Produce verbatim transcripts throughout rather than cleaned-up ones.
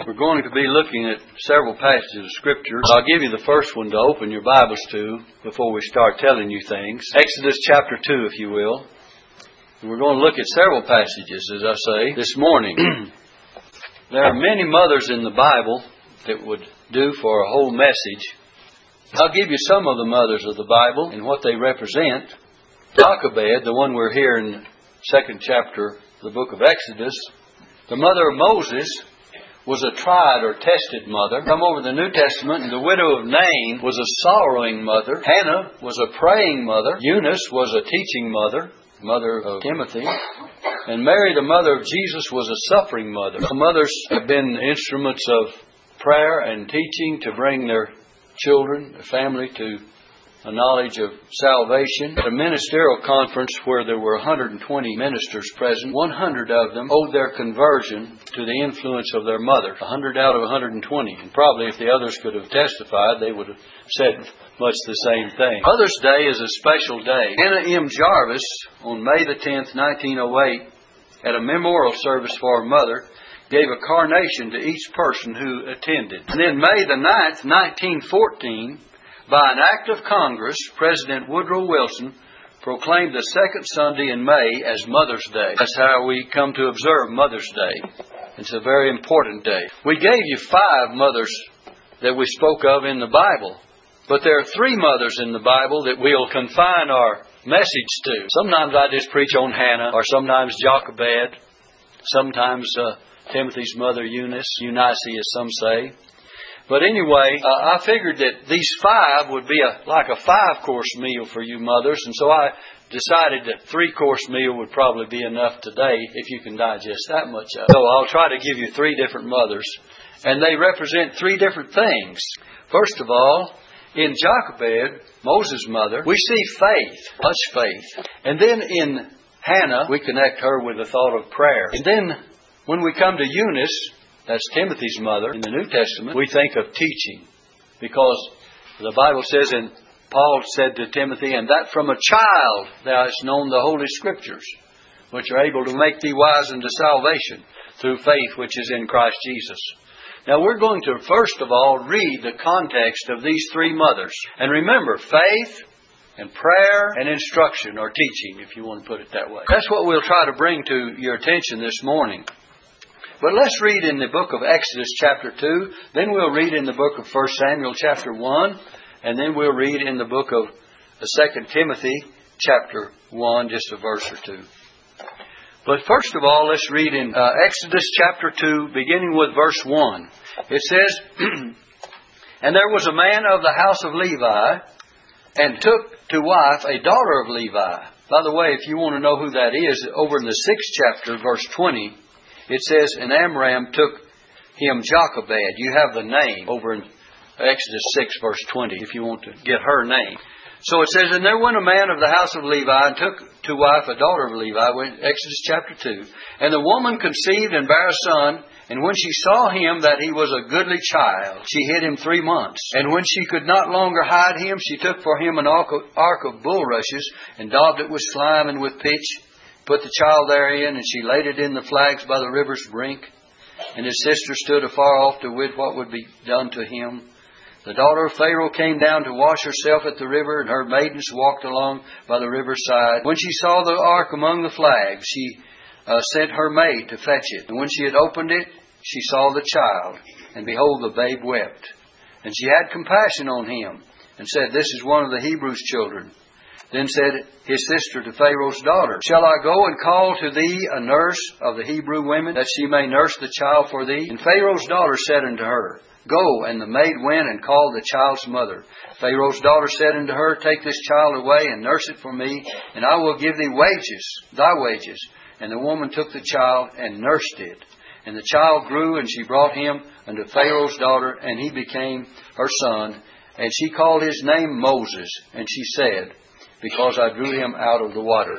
We're going to be looking at several passages of Scripture. I'll give you the first one to open your Bibles to before we start telling you things. Exodus chapter two, if you will. We're going to look at several passages, as I say, this morning. There are many mothers in the Bible that would do for a whole message. I'll give you some of the mothers of the Bible and what they represent. Jochebed, the one we're here in the second chapter of the book of Exodus, the mother of Moses, was a tried or tested mother. Come over the New Testament, and the widow of Nain was a sorrowing mother. Hannah was a praying mother. Eunice was a teaching mother, mother of Timothy. And Mary, the mother of Jesus, was a suffering mother. The mothers have been instruments of prayer and teaching to bring their children, their family, to a knowledge of salvation. At a ministerial conference where there were one hundred twenty ministers present, one hundred of them owed their conversion to the influence of their mother. one hundred out of one hundred twenty. And probably if the others could have testified, they would have said much the same thing. Mother's Day is a special day. Anna M. Jarvis, on May the tenth, nineteen oh eight, at a memorial service for her mother, gave a carnation to each person who attended. And then May the ninth, nineteen fourteen, by an act of Congress, President Woodrow Wilson proclaimed the second Sunday in May as Mother's Day. That's how we come to observe Mother's Day. It's a very important day. We gave you five mothers that we spoke of in the Bible. But there are three mothers in the Bible that we'll confine our message to. Sometimes I just preach on Hannah, or sometimes Jochebed, sometimes uh, Timothy's mother Eunice, Eunice as some say. But anyway, uh, I figured that these five would be a, like a five-course meal for you mothers, and so I decided that three-course meal would probably be enough today if you can digest that much of it. So I'll try to give you three different mothers, and they represent three different things. First of all, in Jochebed, Moses' mother, we see faith, much faith. And then in Hannah, we connect her with the thought of prayer. And then when we come to Eunice, that's Timothy's mother in the New Testament, we think of teaching. Because the Bible says, and Paul said to Timothy, and that from a child thou hast known the Holy Scriptures, which are able to make thee wise unto salvation through faith which is in Christ Jesus. Now we're going to first of all read the context of these three mothers. And remember, faith and prayer and instruction or teaching, if you want to put it that way. That's what we'll try to bring to your attention this morning. But let's read in the book of Exodus chapter two, then we'll read in the book of First Samuel chapter one, and then we'll read in the book of Second Timothy chapter one, just a verse or two. But first of all, let's read in uh, Exodus chapter two, beginning with verse one. It says, And there was a man of the house of Levi, and took to wife a daughter of Levi. By the way, if you want to know who that is, over in the sixth chapter, verse twenty, it says, And Amram took him Jochebed. You have the name over in Exodus six, verse twenty, if you want to get her name. So it says, And there went a man of the house of Levi, and took to wife a daughter of Levi, Exodus chapter two. And the woman conceived and bare a son, and when she saw him that he was a goodly child, she hid him three months. And when she could not longer hide him, she took for him an ark of bulrushes, and daubed it with slime and with pitch, put the child therein, and she laid it in the flags by the river's brink. And his sister stood afar off to wit what would be done to him. The daughter of Pharaoh came down to wash herself at the river, and her maidens walked along by the river's side. When she saw the ark among the flags, she uh, sent her maid to fetch it. And when she had opened it, she saw the child, and behold, the babe wept. And she had compassion on him, and said, This is one of the Hebrews' children. Then said his sister to Pharaoh's daughter, Shall I go and call to thee a nurse of the Hebrew women, that she may nurse the child for thee? And Pharaoh's daughter said unto her, Go. And the maid went and called the child's mother. Pharaoh's daughter said unto her, Take this child away and nurse it for me, and I will give thee wages, thy wages. And the woman took the child and nursed it. And the child grew, and she brought him unto Pharaoh's daughter, and he became her son. And she called his name Moses. And she said, Because I drew him out of the water.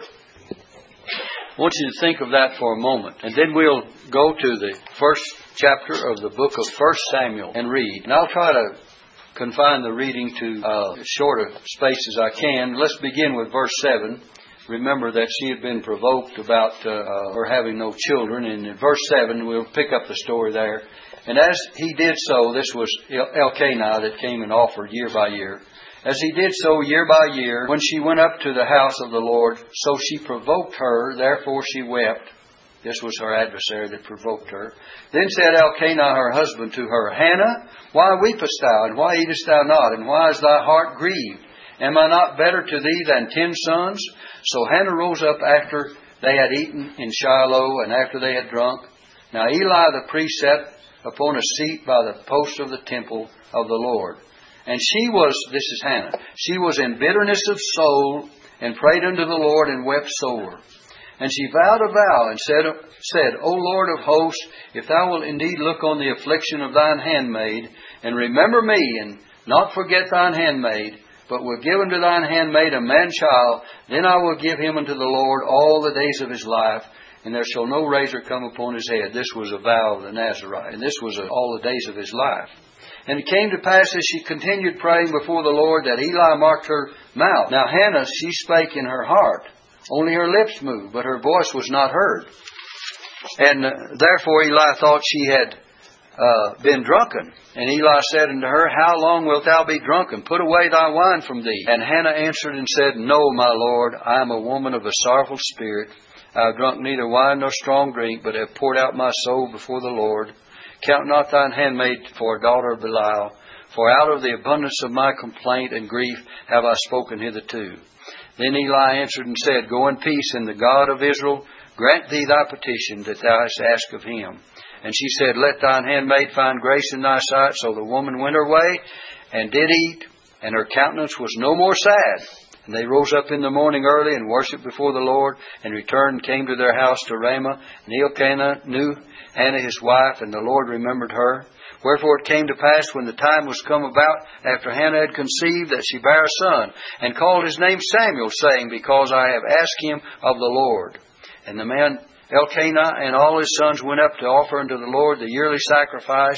I want you to think of that for a moment. And then we'll go to the first chapter of the book of First Samuel and read. And I'll try to confine the reading to uh, as short a space as I can. Let's begin with verse seven. remember that she had been provoked about uh, her having no children. And in verse seven, we'll pick up the story there. And as he did so, this was Elkanah that came and offered year by year. As he did so year by year, when she went up to the house of the Lord, so she provoked her, therefore she wept. This was her adversary that provoked her. Then said Elkanah her husband to her, Hannah, why weepest thou, and why eatest thou not, and why is thy heart grieved? Am I not better to thee than ten sons? So Hannah rose up after they had eaten in Shiloh, and after they had drunk. Now Eli the priest sat upon a seat by the post of the temple of the Lord. And she was, this is Hannah, she was in bitterness of soul, and prayed unto the Lord, and wept sore. And she vowed a vow, and said, said, O Lord of hosts, if thou wilt indeed look on the affliction of thine handmaid, and remember me, and not forget thine handmaid, but will give unto thine handmaid a man-child, then I will give him unto the Lord all the days of his life, and there shall no razor come upon his head. This was a vow of the Nazarite, and this was a, all the days of his life. And it came to pass, as she continued praying before the Lord, that Eli marked her mouth. Now Hannah, she spake in her heart. Only her lips moved, but her voice was not heard. And uh, therefore Eli thought she had uh, been drunken. And Eli said unto her, How long wilt thou be drunken? Put away thy wine from thee. And Hannah answered and said, No, my Lord, I am a woman of a sorrowful spirit. I have drunk neither wine nor strong drink, but have poured out my soul before the Lord. Count not thine handmaid for a daughter of Belial, for out of the abundance of my complaint and grief have I spoken hitherto. Then Eli answered and said, Go in peace, and the God of Israel grant thee thy petition that thou hast asked of him. And she said, Let thine handmaid find grace in thy sight. So the woman went her way, and did eat, and her countenance was no more sad. And they rose up in the morning early, and worshipped before the Lord, and returned and came to their house to Ramah. And Elkanah knew Hannah his wife, and the Lord remembered her. Wherefore it came to pass, when the time was come about, after Hannah had conceived, that she bare a son, and called his name Samuel, saying, Because I have asked him of the Lord. And the man Elkanah and all his sons went up to offer unto the Lord the yearly sacrifice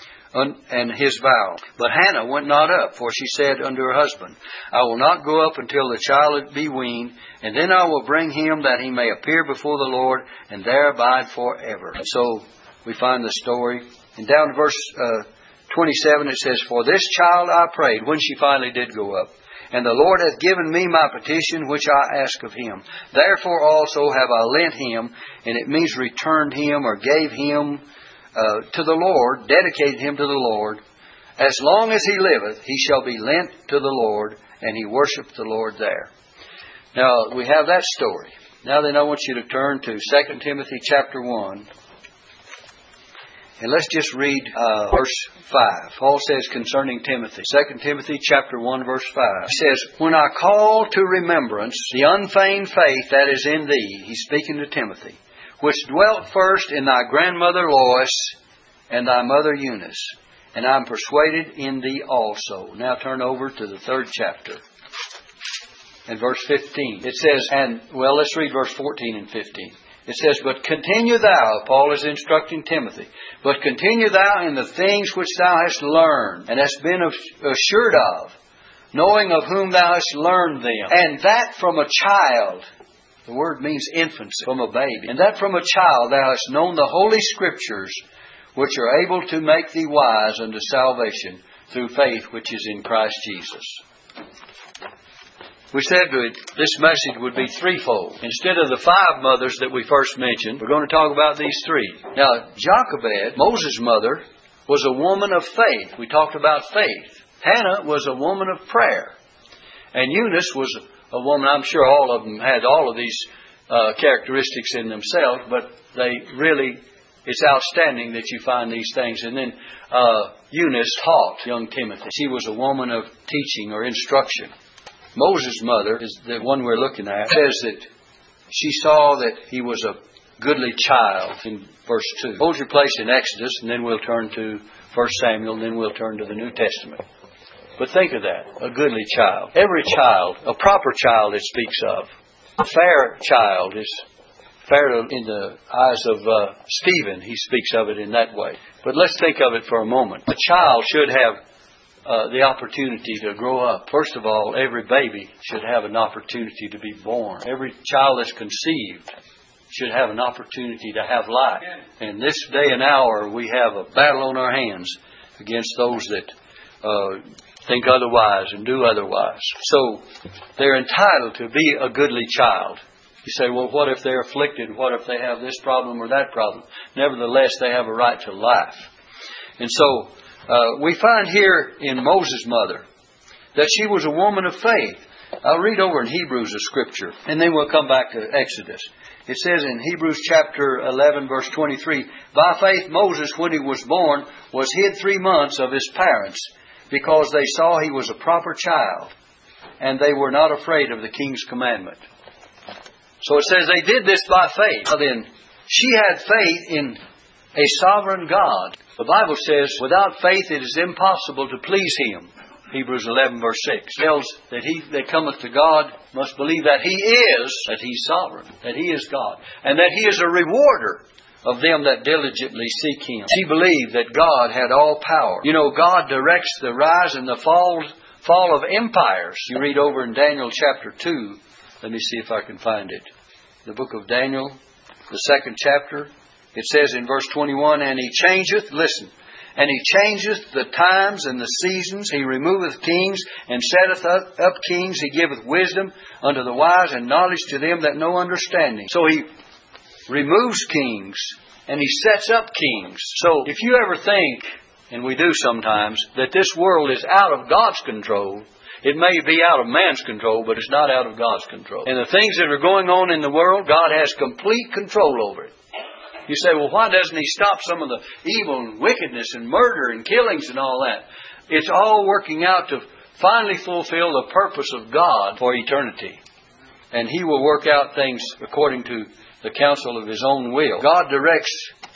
and his vow. But Hannah went not up, for she said unto her husband, I will not go up until the child be weaned, and then I will bring him, that he may appear before the Lord, and there abide forever. And so we find the story. And down to verse uh, twenty-seven it says, For this child I prayed, when she finally did go up. And the Lord hath given me my petition, which I asked of him. Therefore also have I lent him, and it means returned him, or gave him uh, to the Lord, dedicated him to the Lord. As long as he liveth, he shall be lent to the Lord, and he worshiped the Lord there. Now, we have that story. Now then, I want you to turn to Second Timothy chapter one. And let's just read uh, verse five. Paul says concerning Timothy, Second Timothy chapter one, verse five. He says, When I call to remembrance the unfeigned faith that is in thee, he's speaking to Timothy, which dwelt first in thy grandmother Lois and thy mother Eunice, and I am persuaded in thee also. Now turn over to the third chapter. And verse fifteen. It says, and, well, let's read verse fourteen and fifteen. It says, But continue thou, Paul is instructing Timothy, but continue thou in the things which thou hast learned, and hast been assured of, knowing of whom thou hast learned them, and that from a child. The word means infancy, from a baby. And that from a child thou hast known the Holy Scriptures, which are able to make thee wise unto salvation through faith which is in Christ Jesus. We said that this message would be threefold. Instead of the five mothers that we first mentioned, we're going to talk about these three. Now, Jochebed, Moses' mother, was a woman of faith. We talked about faith. Hannah was a woman of prayer. And Eunice was a woman, I'm sure all of them had all of these uh, characteristics in themselves, but they really, it's outstanding that you find these things. And then uh, Eunice taught young Timothy. She was a woman of teaching or instruction. Moses' mother, is the one we're looking at, says that she saw that he was a goodly child in verse two. Hold your place in Exodus, and then we'll turn to First Samuel, and then we'll turn to the New Testament. But think of that, a goodly child. Every child, a proper child it speaks of. A fair child is fair in the eyes of uh, Stephen. He speaks of it in that way. But let's think of it for a moment. A child should have uh, the opportunity to grow up. First of all, every baby should have an opportunity to be born. Every child that's conceived should have an opportunity to have life. And this day and hour, we have a battle on our hands against those that uh, think otherwise and do otherwise. So they're entitled to be a goodly child. You say, well, what if they're afflicted? What if they have this problem or that problem? Nevertheless, they have a right to life. And so uh, we find here in Moses' mother that she was a woman of faith. I'll read over in Hebrews a scripture, and then we'll come back to Exodus. It says in Hebrews chapter eleven, verse twenty-three, by faith Moses, when he was born, was hid three months of his parents, because they saw he was a proper child, and they were not afraid of the king's commandment. So it says they did this by faith. Now then, she had faith in a sovereign God. The Bible says, without faith it is impossible to please Him. Hebrews eleven verse six tells that he that cometh to God must believe that He is, that He's sovereign, that He is God, and that He is a rewarder of them that diligently seek Him. She believed that God had all power. You know, God directs the rise and the fall, fall of empires. You read over in Daniel chapter two. Let me see if I can find it. The book of Daniel, the second chapter. It says in verse twenty-one, and He changeth, listen, and He changeth the times and the seasons. He removeth kings, and setteth up, up kings. He giveth wisdom unto the wise, and knowledge to them that know understanding. So He removes kings, and He sets up kings. So if you ever think, and we do sometimes, that this world is out of God's control, it may be out of man's control, but it's not out of God's control. And the things that are going on in the world, God has complete control over it. You say, well, why doesn't He stop some of the evil and wickedness and murder and killings and all that? It's all working out to finally fulfill the purpose of God for eternity. And He will work out things according to the counsel of His own will. God directs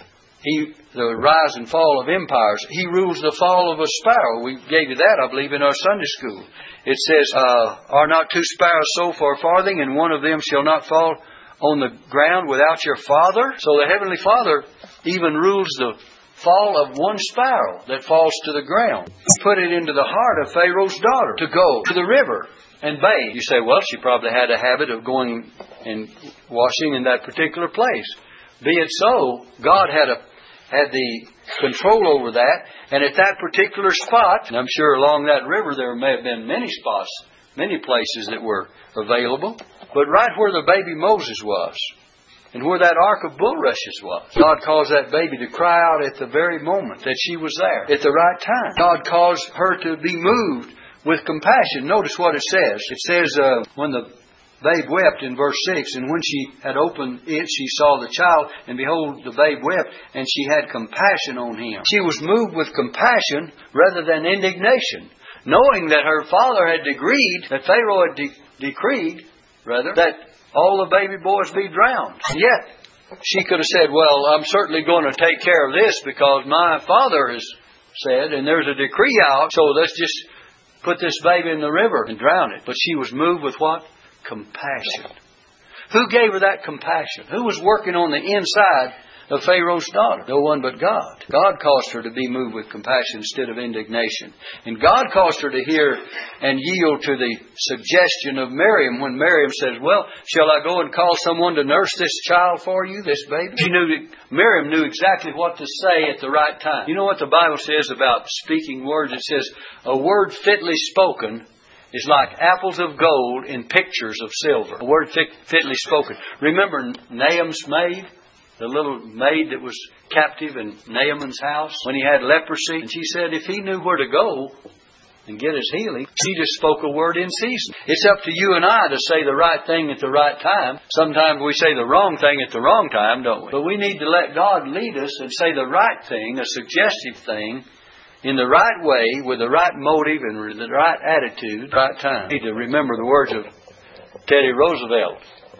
He the rise and fall of empires. He rules the fall of a sparrow. We gave you that, I believe, in our Sunday school. It says, uh, are not two sparrows sold for a farthing, and one of them shall not fall on the ground without your Father? So the Heavenly Father even rules the fall of one sparrow that falls to the ground. He put it into the heart of Pharaoh's daughter to go to the river and bathe. You say, well, she probably had a habit of going and washing in that particular place. Be it so, God had a had the control over that, and at that particular spot, and I'm sure along that river there may have been many spots, many places that were available, but right where the baby Moses was, and where that ark of bulrushes was, God caused that baby to cry out at the very moment that she was there, at the right time. God caused her to be moved with compassion. Notice what it says. It says, uh, when the babe wept in verse six, and when she had opened it, she saw the child, and behold, the babe wept, and she had compassion on him. She was moved with compassion rather than indignation, knowing that her father had decreed, that Pharaoh had de- decreed, rather, that all the baby boys be drowned. Yet, she could have said, well, I'm certainly going to take care of this because my father has said, and there's a decree out, so let's just put this baby in the river and drown it. But she was moved with what? Compassion. Who gave her that compassion? Who was working on the inside of Pharaoh's daughter? No one but God. God caused her to be moved with compassion instead of indignation. And God caused her to hear and yield to the suggestion of Miriam when Miriam says, well, shall I go and call someone to nurse this child for you, this baby? She knew, Miriam knew exactly what to say at the right time. You know what the Bible says about speaking words? It says, a word fitly spoken is like apples of gold in pictures of silver. A word fit, fitly spoken. Remember Naaman's maid? The little maid that was captive in Naaman's house when he had leprosy? And she said if he knew where to go and get his healing, she just spoke a word in season. It's up to you and I to say the right thing at the right time. Sometimes we say the wrong thing at the wrong time, don't we? But we need to let God lead us and say the right thing, a suggestive thing, in the right way, with the right motive and the right attitude, right time. We need to remember the words of Teddy Roosevelt.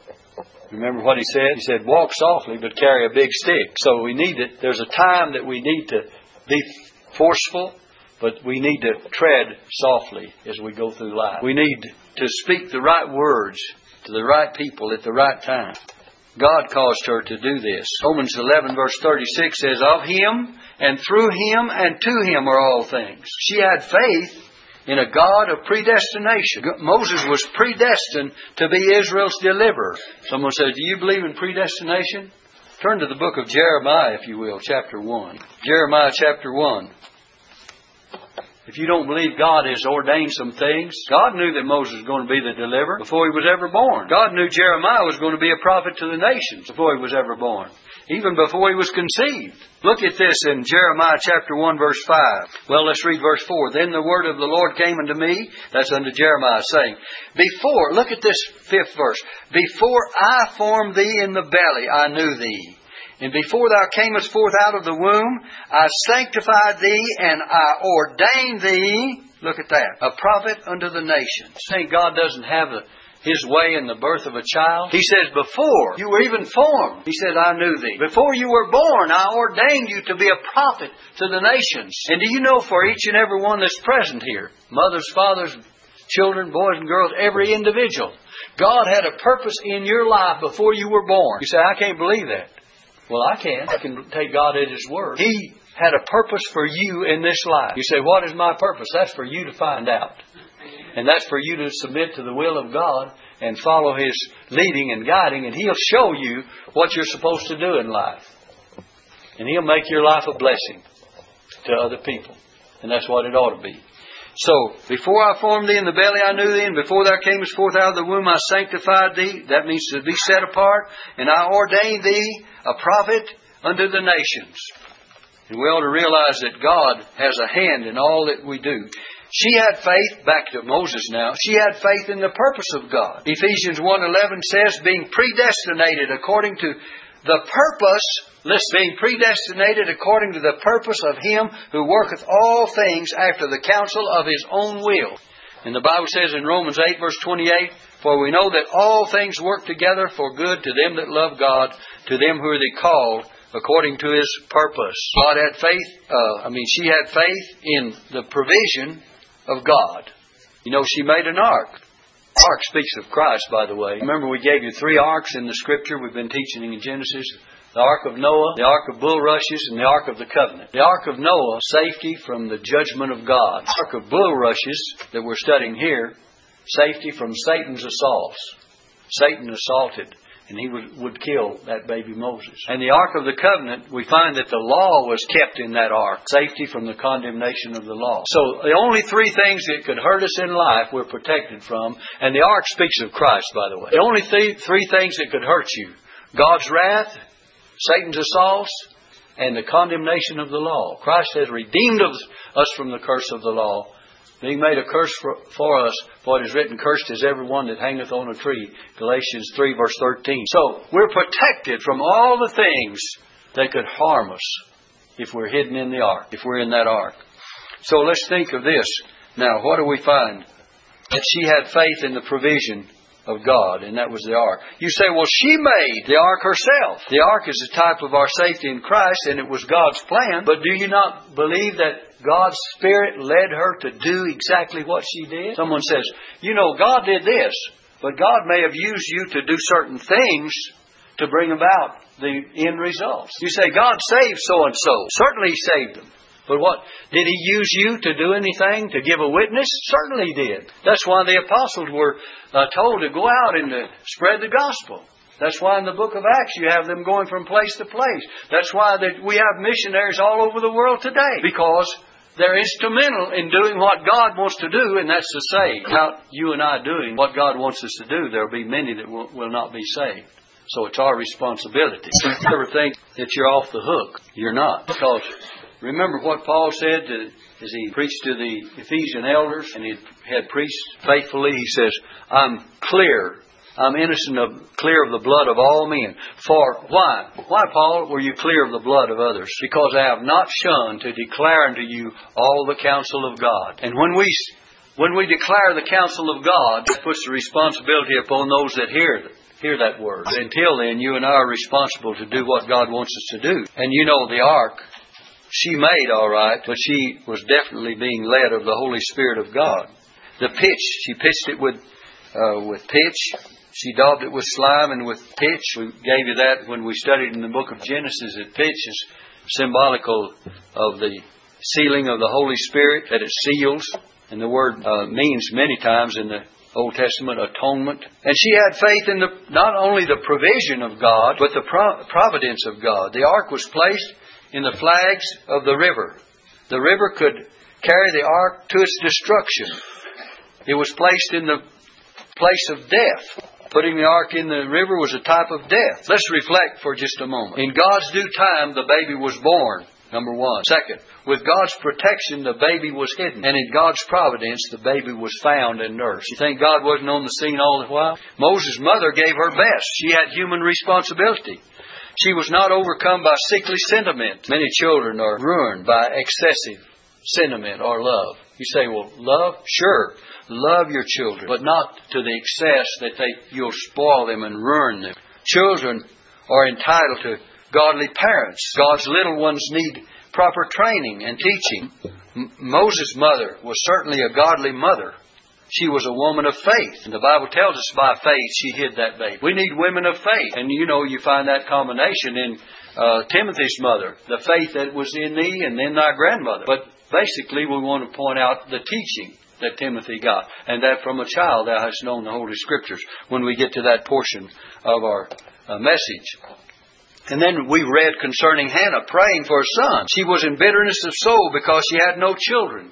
Remember what he said? He said, walk softly but carry a big stick. So we need it. There's a time that we need to be forceful, but we need to tread softly as we go through life. We need to speak the right words to the right people at the right time. God caused her to do this. Romans eleven verse thirty-six says, of Him, and through Him, and to Him are all things. She had faith in a God of predestination. Moses was predestined to be Israel's deliverer. Someone says, do you believe in predestination? Turn to the book of Jeremiah, if you will, chapter one. Jeremiah chapter one. If you don't believe God has ordained some things, God knew that Moses was going to be the deliverer before he was ever born. God knew Jeremiah was going to be a prophet to the nations before he was ever born, even before he was conceived. Look at this in Jeremiah chapter one verse five. Well, let's read verse four. Then the word of the Lord came unto me, that's unto Jeremiah, saying, Before, look at this fifth verse, Before I formed thee in the belly, I knew thee. And before thou camest forth out of the womb, I sanctified thee, and I ordained thee, look at that, a prophet unto the nations. Think God doesn't have a His way in the birth of a child? He says, before you were even formed, He said, I knew thee. Before you were born, I ordained you to be a prophet to the nations. And do you know, for each and every one that's present here, mothers, fathers, children, boys and girls, every individual, God had a purpose in your life before you were born. You say, I can't believe that. Well, I can. I can take God at His word. He had a purpose for you in this life. You say, what is my purpose? That's for you to find out. And that's for you to submit to the will of God and follow His leading and guiding. And He'll show you what you're supposed to do in life. And He'll make your life a blessing to other people. And that's what it ought to be. So, before I formed thee in the belly, I knew thee, and before thou camest forth out of the womb, I sanctified thee. That means to be set apart. And I ordained thee a prophet unto the nations. And we ought to realize that God has a hand in all that we do. She had faith, back to Moses now, she had faith in the purpose of God. Ephesians one eleven says, being predestinated according to the purpose, listen, being predestinated according to the purpose of Him who worketh all things after the counsel of His own will. And the Bible says in Romans eight verse twenty-eight, For we know that all things work together for good to them that love God, to them who are the called according to His purpose. God had faith, uh, I mean she had faith in the provision of God. You know, she made an ark. Ark speaks of Christ, by the way. Remember, we gave you three arks in the Scripture we've been teaching in Genesis. The Ark of Noah, the Ark of bulrushes, and the Ark of the Covenant. The Ark of Noah, safety from the judgment of God. The Ark of bulrushes that we're studying here, safety from Satan's assaults. Satan assaulted, and he would, would kill that baby Moses. And the Ark of the Covenant, we find that the law was kept in that ark. Safety from the condemnation of the law. So the only three things that could hurt us in life we're protected from. And the ark speaks of Christ, by the way. The only th- three things that could hurt you: God's wrath, Satan's assaults, and the condemnation of the law. Christ has redeemed us from the curse of the law, being made a curse for, for us, for it is written, Cursed is every one that hangeth on a tree. Galatians three verse thirteen. So, we're protected from all the things that could harm us if we're hidden in the ark, if we're in that ark. So let's think of this. Now, what do we find? That she had faith in the provision of God, and that was the ark. You say, well, she made the ark herself. The ark is a type of our safety in Christ, and it was God's plan. But do you not believe that God's Spirit led her to do exactly what she did? Someone says, you know, God did this, but God may have used you to do certain things to bring about the end results. You say, God saved so-and-so. Certainly He saved them. But what, did He use you to do anything, to give a witness? Certainly He did. That's why the apostles were uh, told to go out and to spread the gospel. That's why in the book of Acts you have them going from place to place. That's why that we have missionaries all over the world today. Because they're instrumental in doing what God wants to do, and that's to save. Without you and I doing what God wants us to do, there will be many that will, will not be saved. So it's our responsibility. Don't ever think that you're off the hook. You're not. Because remember what Paul said to, as he preached to the Ephesian elders, and he had preached faithfully. He says, I'm clear. I'm innocent of, clear of the blood of all men. For why? Why, Paul, were you clear of the blood of others? Because I have not shunned to declare unto you all the counsel of God. And when we when we declare the counsel of God, that puts the responsibility upon those that hear hear that word. Until then, you and I are responsible to do what God wants us to do. And you know, the ark, she made all right, but she was definitely being led of the Holy Spirit of God. The pitch, she pitched it with uh, with pitch. She daubed it with slime and with pitch. We gave you that when we studied in the book of Genesis, that pitch is symbolical of the sealing of the Holy Spirit, that it seals. And the word uh, means many times in the Old Testament atonement. And she had faith in the not only the provision of God, but the pro- providence of God. The ark was placed in the flags of the river. The river could carry the ark to its destruction. It was placed in the place of death. Putting the ark in the river was a type of death. Let's reflect for just a moment. In God's due time, the baby was born. Number one. Second, with God's protection, the baby was hidden. And in God's providence, the baby was found and nursed. You think God wasn't on the scene all the while? Moses' mother gave her best. She had human responsibility. She was not overcome by sickly sentiment. Many children are ruined by excessive sentiment or love. You say, well, love? Sure. Love your children, but not to the excess that they you'll spoil them and ruin them. Children are entitled to godly parents. God's little ones need proper training and teaching. M- Moses' mother was certainly a godly mother. She was a woman of faith. And the Bible tells us by faith she hid that baby. We need women of faith. And you know, you find that combination in uh, Timothy's mother. The faith that was in thee and then thy grandmother. But basically we want to point out the teaching that Timothy got. And that from a child thou hast known the Holy Scriptures. When we get to that portion of our uh, message. And then we read concerning Hannah praying for a son. She was in bitterness of soul because she had no children.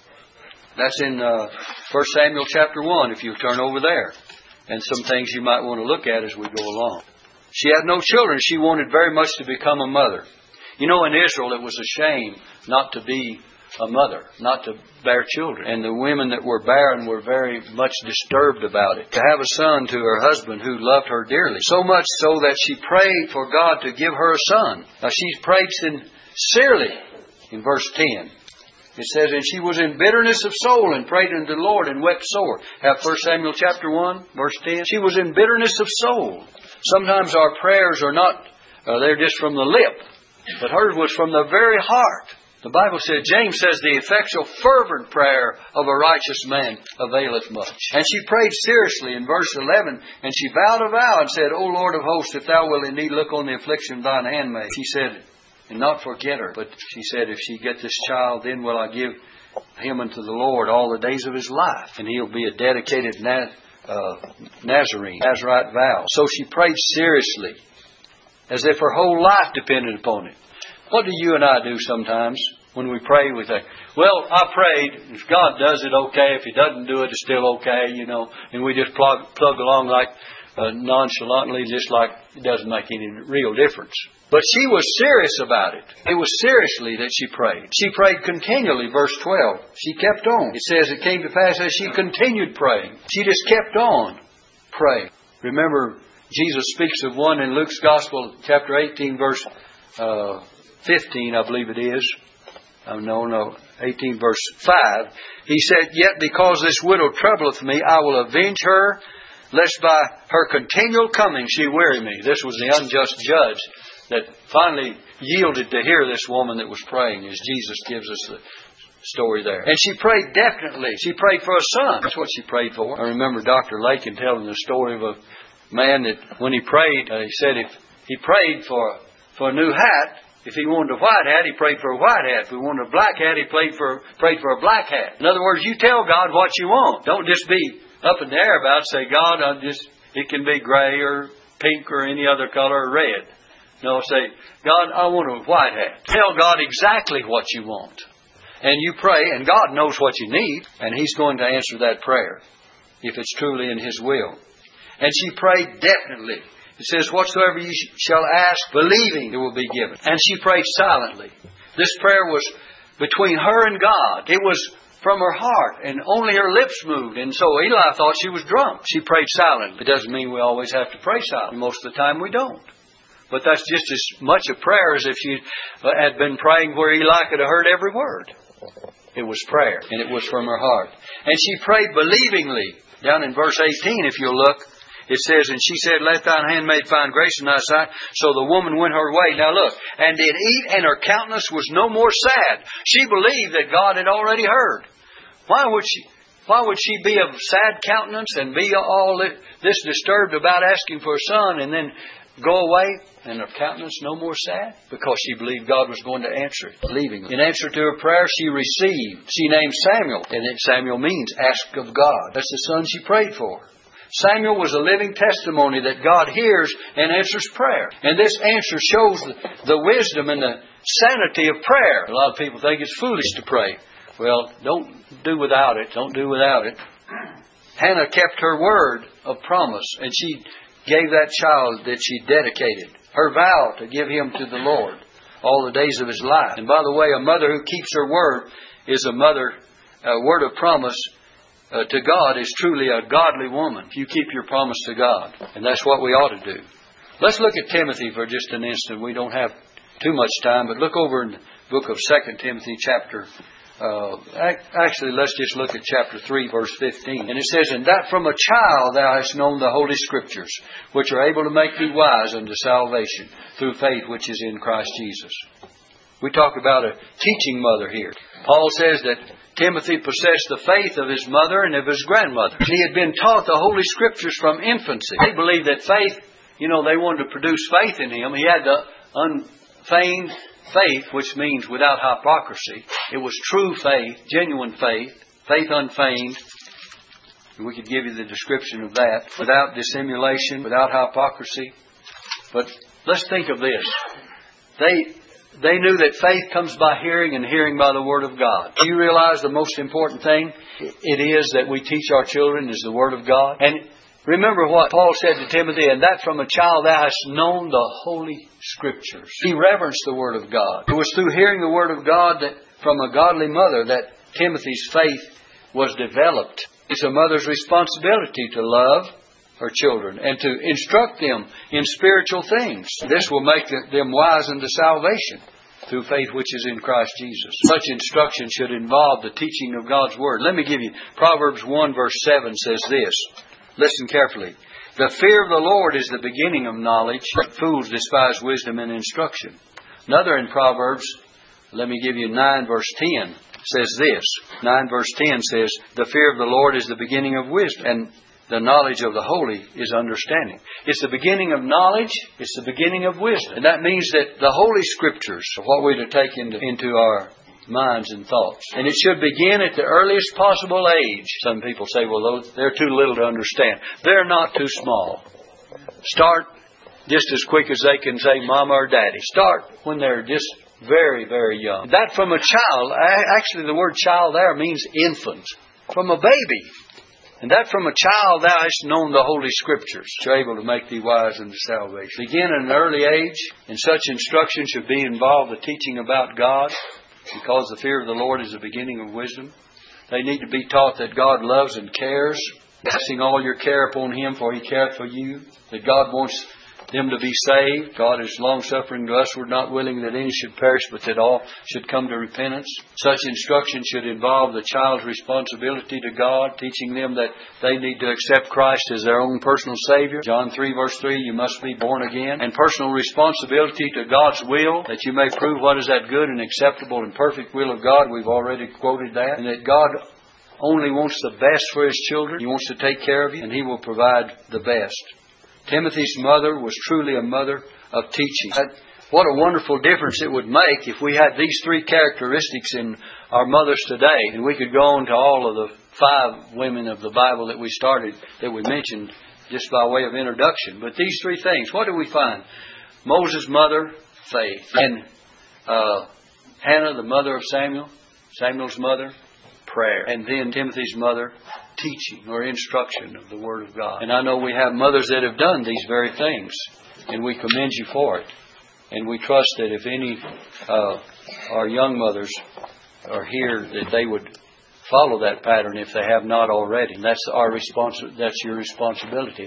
That's in uh, First Samuel chapter one, if you turn over there. And some things you might want to look at as we go along. She had no children. She wanted very much to become a mother. You know, in Israel it was a shame not to be a mother, not to bear children. And the women that were barren were very much disturbed about it. To have a son to her husband who loved her dearly. So much so that she prayed for God to give her a son. Now she prayed sincerely in verse ten. It says, and she was in bitterness of soul and prayed unto the Lord and wept sore. Have First Samuel chapter one, verse ten. She was in bitterness of soul. Sometimes our prayers are not, uh, they're just from the lip. But hers was from the very heart. The Bible says, James says, the effectual fervent prayer of a righteous man availeth much. And she prayed seriously in verse eleven, and she vowed a vow and said, O Lord of hosts, if thou wilt indeed look on the affliction of thine handmaid. She said, and not forget her, but she said, if she get this child, then will I give him unto the Lord all the days of his life. And he'll be a dedicated na- uh, Nazarene, Nazarite vow. So she prayed seriously, as if her whole life depended upon it. What do you and I do sometimes when we pray? We think, well, I prayed. If God does it, okay. If He doesn't do it, it's still okay, you know. And we just plug, plug along like uh, nonchalantly, just like it doesn't make any real difference. But she was serious about it. It was seriously that she prayed. She prayed continually, verse twelve. She kept on. It says it came to pass as she continued praying. She just kept on praying. Remember, Jesus speaks of one in Luke's Gospel, chapter eighteen, verse uh, fifteen, I believe it is. Oh, no, no, eighteen, verse five. He said, yet because this widow troubleth me, I will avenge her, lest by her continual coming she weary me. This was the unjust judge that finally yielded to hear this woman that was praying, as Jesus gives us the story there. And she prayed definitely. She prayed for a son. That's what she prayed for. I remember Doctor Lakin telling the story of a man that when he prayed, uh, he said if he prayed for, for a new hat, if he wanted a white hat, he prayed for a white hat. If he wanted a black hat, he prayed for, prayed for a black hat. In other words, you tell God what you want. Don't just be up in the air about it. Say, God, I just, it can be gray or pink or any other color or red. No, say, God, I want a white hat. Tell God exactly what you want. And you pray, and God knows what you need, and He's going to answer that prayer if it's truly in His will. And she prayed definitely. It says, whatsoever ye shall ask, believing, it will be given. And she prayed silently. This prayer was between her and God. It was from her heart, and only her lips moved. And so Eli thought she was drunk. She prayed silently. It doesn't mean we always have to pray silently. Most of the time we don't. But that's just as much a prayer as if she had been praying where Eli could have heard every word. It was prayer, and it was from her heart. And she prayed believingly. Down in verse eighteen, if you'll look, it says, and she said, let thine handmaid find grace in thy sight. So the woman went her way. Now look, and did eat, and her countenance was no more sad. She believed that God had already heard. Why would she? Why would she be of sad countenance and be all this disturbed about asking for a son and then go away and her countenance no more sad? Because she believed God was going to answer it, believingly. In answer to her prayer, she received. She named Samuel, and it, Samuel means ask of God. That's the son she prayed for. Samuel was a living testimony that God hears and answers prayer. And this answer shows the, the wisdom and the sanity of prayer. A lot of people think it's foolish to pray. Well, don't do without it. Don't do without it. Hannah kept her word of promise, and she gave that child that she dedicated, her vow to give him to the Lord all the days of his life. And by the way, a mother who keeps her word is a mother, a word of promise uh, to God is truly a godly woman. If you keep your promise to God, and that's what we ought to do. Let's look at Timothy for just an instant. We don't have too much time, but look over in the book of Second Timothy chapter Uh, actually, let's just look at chapter three, verse fifteen. And it says, "And that from a child thou hast known the Holy Scriptures, which are able to make thee wise unto salvation, through faith which is in Christ Jesus." We talk about a teaching mother here. Paul says that Timothy possessed the faith of his mother and of his grandmother. He had been taught the Holy Scriptures from infancy. They believed that faith, you know, they wanted to produce faith in him. He had the unfeigned faith, which means without hypocrisy. It was true faith, genuine faith, faith unfeigned. We could give you the description of that. Without dissimulation, without hypocrisy. But let's think of this. They they knew that faith comes by hearing, and hearing by the Word of God. Do you realize the most important thing it is that we teach our children is the Word of God? And remember what Paul said to Timothy, "And that from a child thou hast known the Holy Scriptures." He reverenced the Word of God. It was through hearing the Word of God that from a godly mother that Timothy's faith was developed. It's a mother's responsibility to love her children and to instruct them in spiritual things. This will make them wise unto salvation through faith which is in Christ Jesus. Such instruction should involve the teaching of God's Word. Let me give you, Proverbs one verse seven says this. Listen carefully. "The fear of the Lord is the beginning of knowledge, but fools despise wisdom and instruction." Another in Proverbs, let me give you nine verse ten, says this. nine verse ten says, "The fear of the Lord is the beginning of wisdom, and the knowledge of the holy is understanding." It's the beginning of knowledge. It's the beginning of wisdom. And that means that the Holy Scriptures are what we're to take into, into our minds and thoughts. And it should begin at the earliest possible age. Some people say, well, they're too little to understand. They're not too small. Start just as quick as they can say Mama or Daddy. Start when they're just very, very young. That from a child, actually the word child there means infant. From a baby. And that from a child thou hast known the Holy Scriptures, which are able to make thee wise unto salvation. Begin at an early age, and such instruction should be involved the teaching about God, because the fear of the Lord is the beginning of wisdom. They need to be taught that God loves and cares, casting all your care upon Him, for He careth for you. That God wants them to be saved. God is long-suffering to us. We're not willing that any should perish, but that all should come to repentance. Such instruction should involve the child's responsibility to God, teaching them that they need to accept Christ as their own personal Savior. John three verse three, you must be born again. And personal responsibility to God's will, that you may prove what is that good and acceptable and perfect will of God. We've already quoted that. And that God only wants the best for His children. He wants to take care of you, and He will provide the best. Timothy's mother was truly a mother of teaching. What a wonderful difference it would make if we had these three characteristics in our mothers today. And we could go on to all of the five women of the Bible that we started, that we mentioned just by way of introduction. But these three things, what do we find? Moses' mother, faith. And uh, Hannah, the mother of Samuel, Samuel's mother, prayer. And then Timothy's mother, teaching or instruction of the Word of God. And I know we have mothers that have done these very things, and we commend you for it. And we trust that if any uh, our young mothers are here, that they would follow that pattern if they have not already. And that's our respons- that's your responsibility.